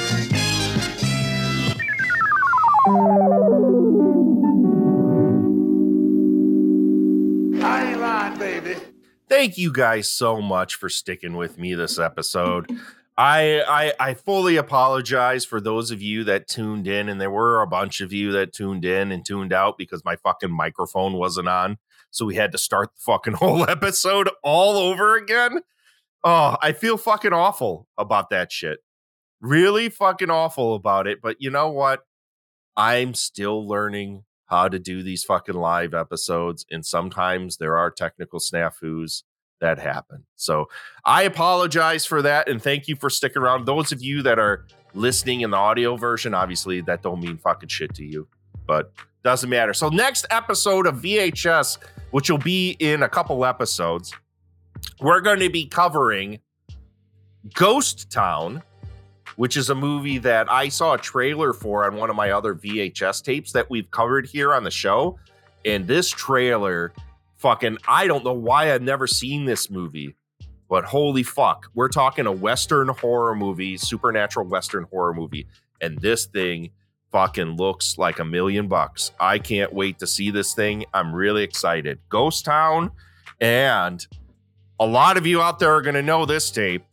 [SPEAKER 5] Thank you guys so much for sticking with me this episode. I, I I fully apologize for those of you that tuned in, and there were a bunch of you that tuned in and tuned out because my fucking microphone wasn't on. So we had to start the fucking whole episode all over again. Oh, I feel fucking awful about that shit. Really fucking awful about it. But you know what? I'm still learning how to do these fucking live episodes. And sometimes there are technical snafus that happened. So I apologize for that, and thank you for sticking around. Those of you that are listening in the audio version, obviously that don't mean fucking shit to you, but doesn't matter. So next episode of V H S, which will be in a couple episodes, we're going to be covering Ghost Town, which is a movie that I saw a trailer for on one of my other V H S tapes that we've covered here on the show. And this trailer, fucking, I don't know why I've never seen this movie, but holy fuck, we're talking a Western horror movie, supernatural Western horror movie. And this thing fucking looks like a million bucks. I can't wait to see this thing. I'm really excited. Ghost Town, and a lot of you out there are going to know this tape.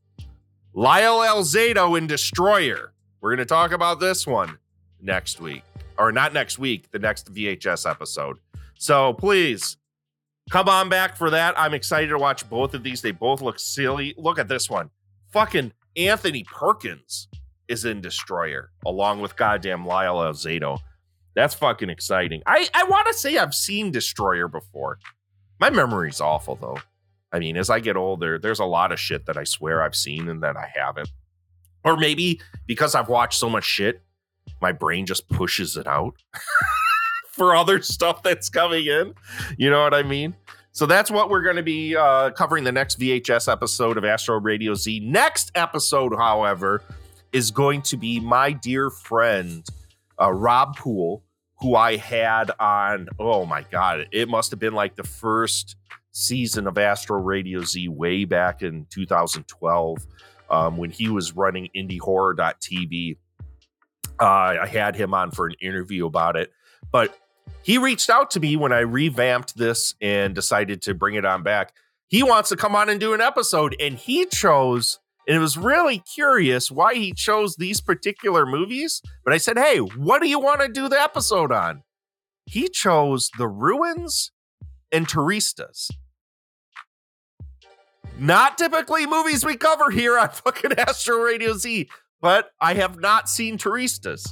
[SPEAKER 5] Lyle Alzado in Destroyer. We're going to talk about this one next week. Or not next week, the next V H S episode. So please, come on back for that. I'm excited to watch both of these. They both look silly. Look at this one. Fucking Anthony Perkins is in Destroyer, along with goddamn Lyle Alzado. That's fucking exciting. I, I want to say I've seen Destroyer before. My memory's awful, though. I mean, as I get older, there's a lot of shit that I swear I've seen and that I haven't. Or maybe because I've watched so much shit, my brain just pushes it out for other stuff that's coming in. You know what I mean? So that's what we're going to be uh, covering the next V H S episode of Astro Radio Z. Next episode, however, is going to be my dear friend, uh, Rob Poole, who I had on, oh my God, it must have been like the first season of Astro Radio Z way back in two thousand twelve um, when he was running indie horror dot t v. Uh, I had him on for an interview about it, but he reached out to me when I revamped this and decided to bring it on back. He wants to come on and do an episode, and he chose, and it was really curious why he chose these particular movies. But I said, hey, what do you want to do the episode on? He chose The Ruins and Turistas. Not typically movies we cover here on fucking Astro Radio Z, but I have not seen Turistas.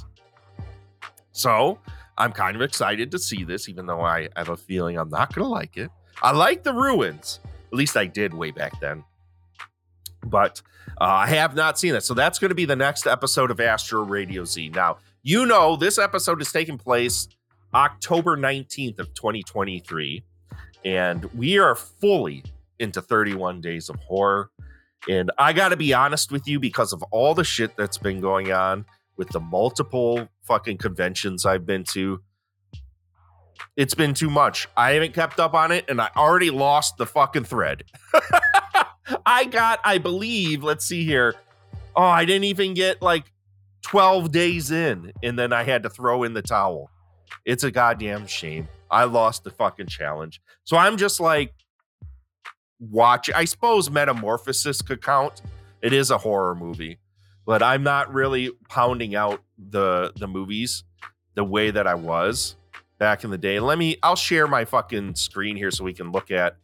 [SPEAKER 5] So I'm kind of excited to see this, even though I have a feeling I'm not going to like it. I like The Ruins. At least I did way back then. But uh, I have not seen it. So that's going to be the next episode of Astro Radio Z. Now, you know, this episode is taking place October nineteenth of twenty twenty-three. And we are fully into thirty-one Days of Horror. And I got to be honest with you, because of all the shit that's been going on with the multiple fucking conventions I've been to, it's been too much. I haven't kept up on it, and I already lost the fucking thread. I got, I believe, let's see here. Oh, I didn't even get like twelve days in, and then I had to throw in the towel. It's a goddamn shame. I lost the fucking challenge. So I'm just like, watch. I suppose Metamorphosis could count. It is a horror movie, but I'm not really pounding out the the movies the way that I was back in the day. Let me, I'll share my fucking screen here so we can look at.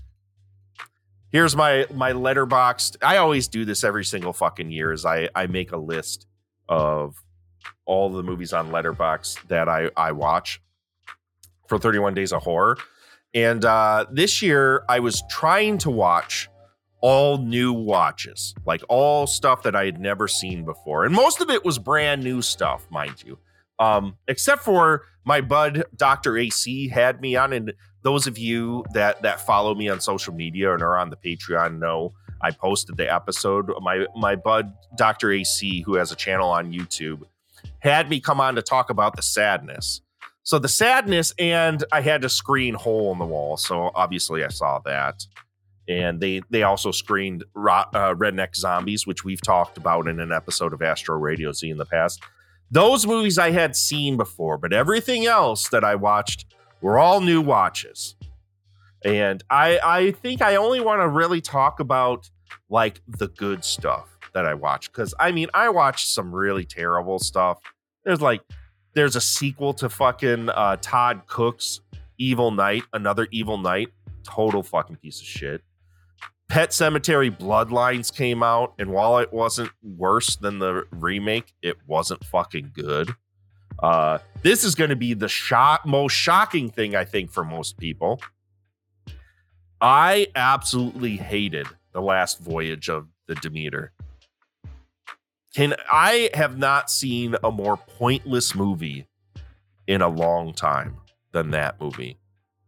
[SPEAKER 5] Here's my my Letterboxd. I always do this every single fucking year. Is I I make a list of all the movies on Letterboxd that I I watch for thirty-one Days of Horror. And uh, this year, I was trying to watch all new watches, like all stuff that I had never seen before. And most of it was brand new stuff, mind you, um, except for my bud, Doctor A C, had me on. And those of you that that follow me on social media and are on the Patreon know I posted the episode. My, my bud, Doctor A C, who has a channel on YouTube, had me come on to talk about The Sadness. So The Sadness, and I had to screen Hole in the Wall. So obviously I saw that. And they they also screened uh, Redneck Zombies, which we've talked about in an episode of Astro Radio Z in the past. Those movies I had seen before, but everything else that I watched were all new watches. And I, I think I only want to really talk about like the good stuff that I watched. Because I mean, I watched some really terrible stuff. There's like... There's a sequel to fucking uh, Todd Cook's Evil Night, another Evil Night, total fucking piece of shit. Pet Sematary Bloodlines came out, and while it wasn't worse than the remake, it wasn't fucking good. Uh, this is going to be the shock, most shocking thing, I think, for most people. I absolutely hated The Last Voyage of the Demeter. Can I have not seen a more pointless movie in a long time than that movie.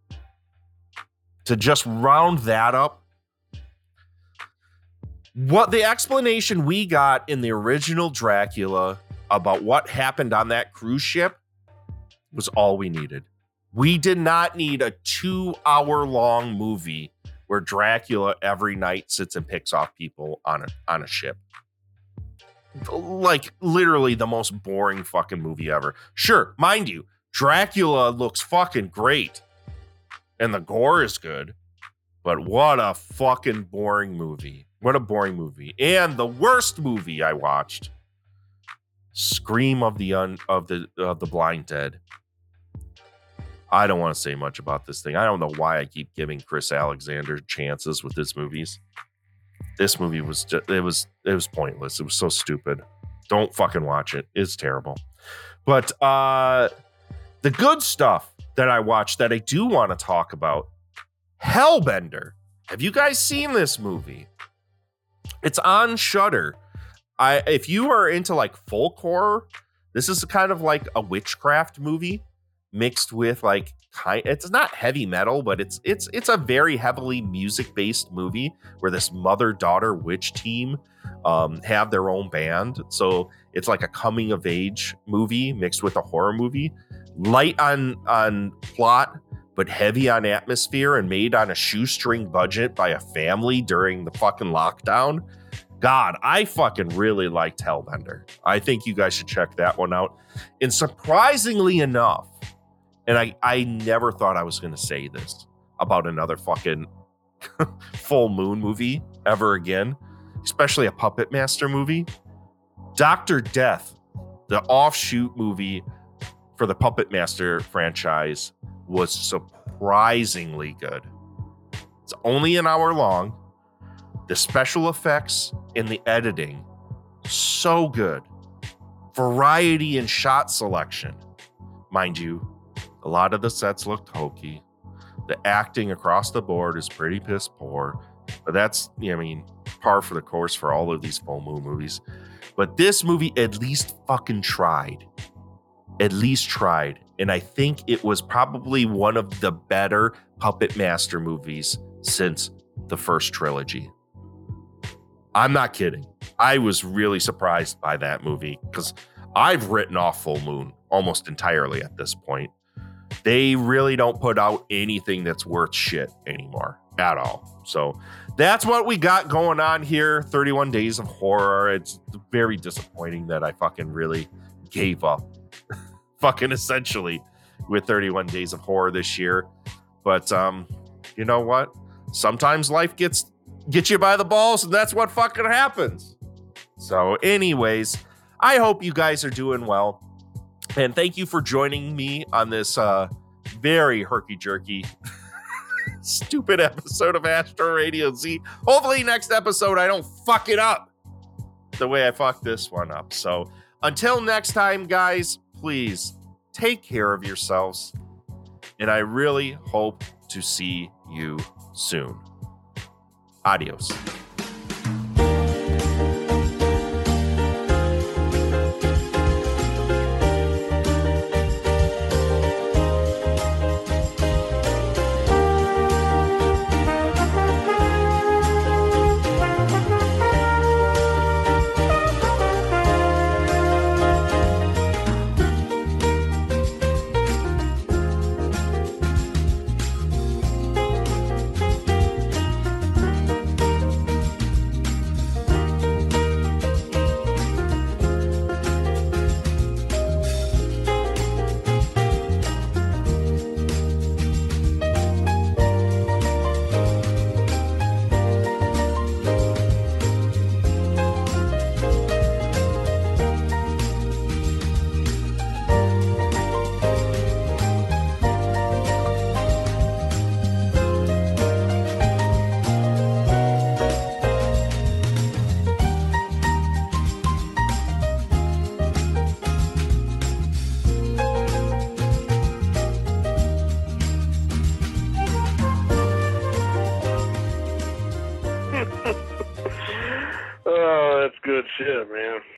[SPEAKER 5] To just round that up, what the explanation we got in the original Dracula about what happened on that cruise ship was all we needed. We did not need a two-hour-long movie where Dracula every night sits and picks off people on a on a ship. Like, literally the most boring fucking movie ever. Sure, mind you, Dracula looks fucking great. And the gore is good. But what a fucking boring movie. What a boring movie. And the worst movie I watched, Scream of the un, of the of the Blind Dead. I don't want to say much about this thing. I don't know why I keep giving Chris Alexander chances with his movies. This movie was just, it was it was pointless. It was so stupid. Don't fucking watch it. It's terrible. But uh, the good stuff that I watched that I do want to talk about, Hellbender. Have you guys seen this movie? It's on Shudder. I if you are into like folk horror, this is kind of like a witchcraft movie mixed with like kind. It's not heavy metal, but it's it's it's a very heavily music based movie where this mother daughter witch team um, have their own band. So it's like a coming of age movie mixed with a horror movie, light on on plot, but heavy on atmosphere and made on a shoestring budget by a family during the fucking lockdown. God, I fucking really liked Hellbender. I think you guys should check that one out. And surprisingly enough, and I, I never thought I was going to say this about another fucking full moon movie ever again, especially a Puppet Master movie. Doctor Death, the offshoot movie for the Puppet Master franchise, was surprisingly good. It's only an hour long. The special effects and the editing, so good. Variety and shot selection. Mind you, a lot of the sets looked hokey. The acting across the board is pretty piss poor. But that's, I mean, par for the course for all of these full moon movies. But this movie at least fucking tried. At least tried. And I think it was probably one of the better Puppet Master movies since the first trilogy. I'm not kidding. I was really surprised by that movie because I've written off Full Moon almost entirely at this point. They really don't put out anything that's worth shit anymore at all. So that's what we got going on here. thirty-one Days of Horror. It's very disappointing that I fucking really gave up fucking essentially with thirty-one Days of Horror this year. But um, you know what? Sometimes life gets gets you by the balls, and that's what fucking happens. So anyways, I hope you guys are doing well. And thank you for joining me on this uh, very herky-jerky, stupid episode of Astro Radio Z. Hopefully next episode I don't fuck it up the way I fucked this one up. So until next time, guys, please take care of yourselves. And I really hope to see you soon. Adios.
[SPEAKER 17] Yeah, man.